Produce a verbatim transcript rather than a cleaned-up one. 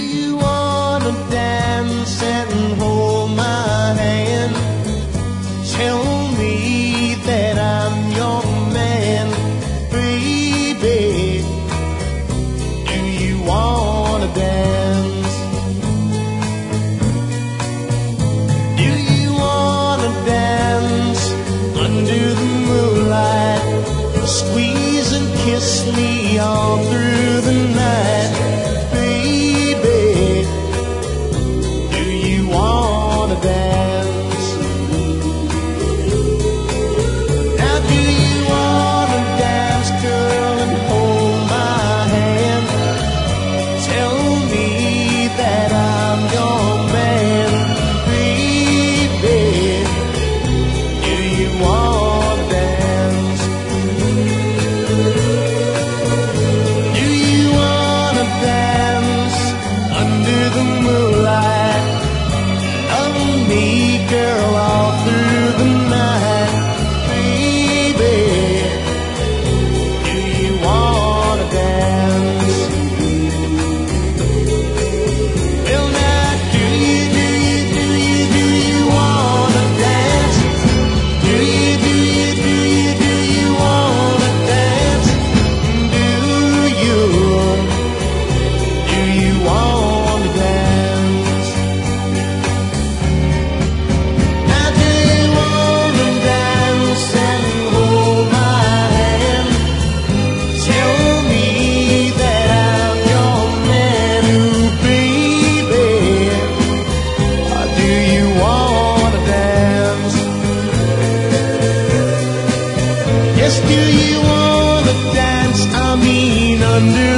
you wanna dance and hold my hand? Tell me that I'm your man, baby. Do you wanna dance? Do you wanna dance under the moonlight? Squeeze and kiss me all through the night, baby. Do you wanna dance? Now do you wanna dance, girl, and hold my hand? Tell me that I'm your man, baby. Do you wanna dance? Do you wanna dance under the moonlight? Love me, girl, all through the night, baby. Do you wanna dance? Well, now, do you, do you, do you, do you wanna dance? Do you, do you, do you, do you wanna dance? Do you, do you wanna dance? Now do you wanna dance and hold my hand? Tell me that I'm your man, ooh, baby. Or do you wanna dance? Yes, do you wanna dance? I mean, under